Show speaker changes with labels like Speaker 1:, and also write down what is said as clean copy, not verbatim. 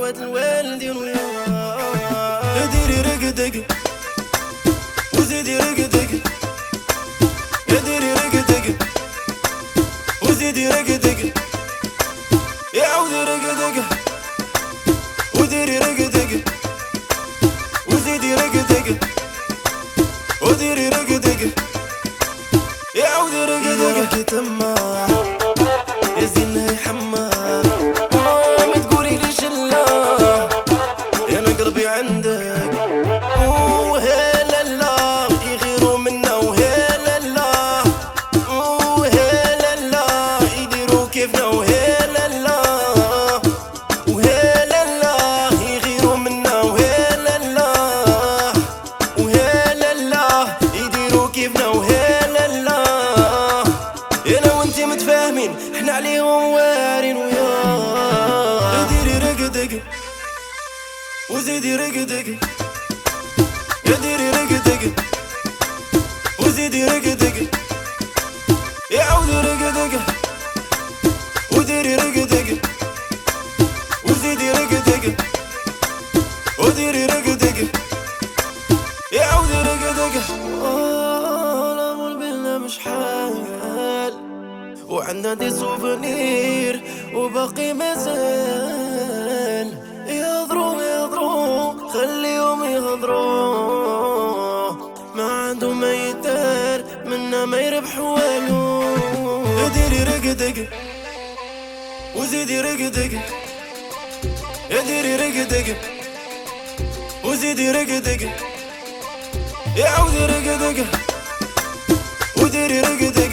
Speaker 1: عواد الوالدين وياه. ديري رقدق وزيدي رقدق، يا ديري رقدق وزيدي رقدق، يا عودي رقدق وديري رقدق وزيدي رقدق وديري رقدق، يا عودي رقدق. تما يا زينها يحمى ما تقولي ليش لا، يا انا قلبي عندك وهلا لا يغيروا منا، وهلا لا وهلا لا يديروا كيفنا، وهلا لا وهلا لا يغيروا منا، وهلا لا وهلا لا يديروا كيفنا، وهلا لا. انا وانتي متفاهمين احنا عليهم وارين وياه. ديري رقدق وزيدي رقدق، يا ديري رقدق وزيدي رقدق، يا عودي رقدق وديري رقدق وزيدي رقدق وديري رقدق، يا عودي رقدق. الامر بالله مش حال، وعندنا دي سوفونير وباقي مازال. يهضروا خليهم يهضروا، ما عندهم ما يدار منا ما يربح والو. ديري رقدق وزيدي رقدق، يا ديري رقدق وزيدي رقدق، يا عودي رقدق وديري رقدق،